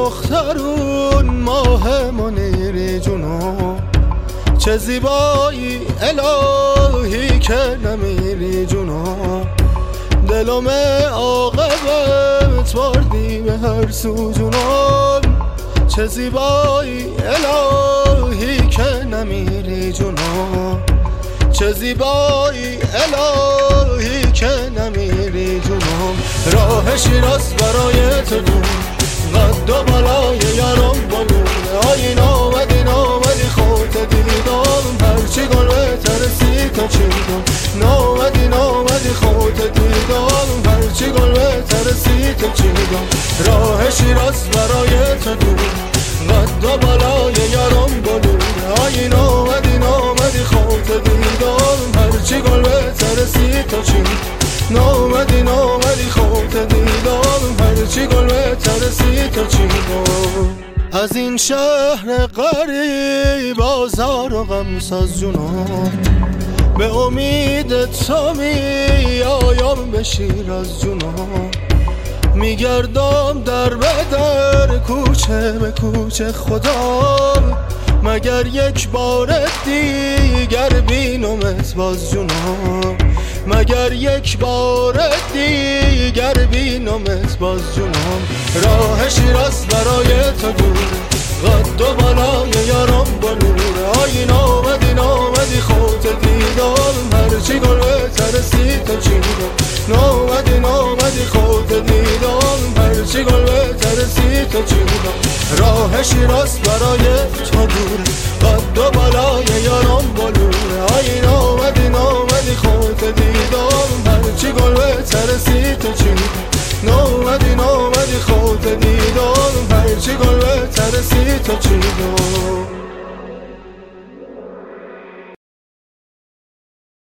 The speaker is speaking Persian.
دخترون ماه منیری جونم، چه زیبایی الهی که نمیری جونم. دلم عاقبت بردی به هر سو جونم، چه زیبایی الهی که نمیری جونم، چه زیبایی الهی که نمیری جونم. راه شیراز برای تو دور، قد و بالای یارم بلونه. آین آمدی خودت دیدم، هرچی گل بترسی تا چیدم. نامدی خودت دیدم، هرچی گل بترسی تا چیدم. راه شیراز برای تو دور، قد و بالای یارم بلونه. آین آمدی خودت دیدم، هرچی گل بترسی تا چیدم. نامدی خودت دیدم، هرچی گل بترسی تا چیدم. از این شهر غریب آزار و غمساز جونم، به امید تو می آیم به شیراز جونم. میگردم در به در، کوچه به کوچه خدا، مگر یک بار دیگر بینمت باز جونم. مگر یک بار دیگر بینمت باز جونم. راه شیراز برای تو دور، قد و بالای یارم بلور. آین آمدی خودت دیدم، هرچی گل بترسی تا چیدم. نامدی خودت دیدم، هرچی گل بترسی تا چیدم. راه شیراز برای تو دور، قد و بالای یارم بلور. آین آمدی خودت دیدم، هرچی گل بترسی تا چیدم. نامدی خودت دیدم، هرچی گل بترسی تا چیدم.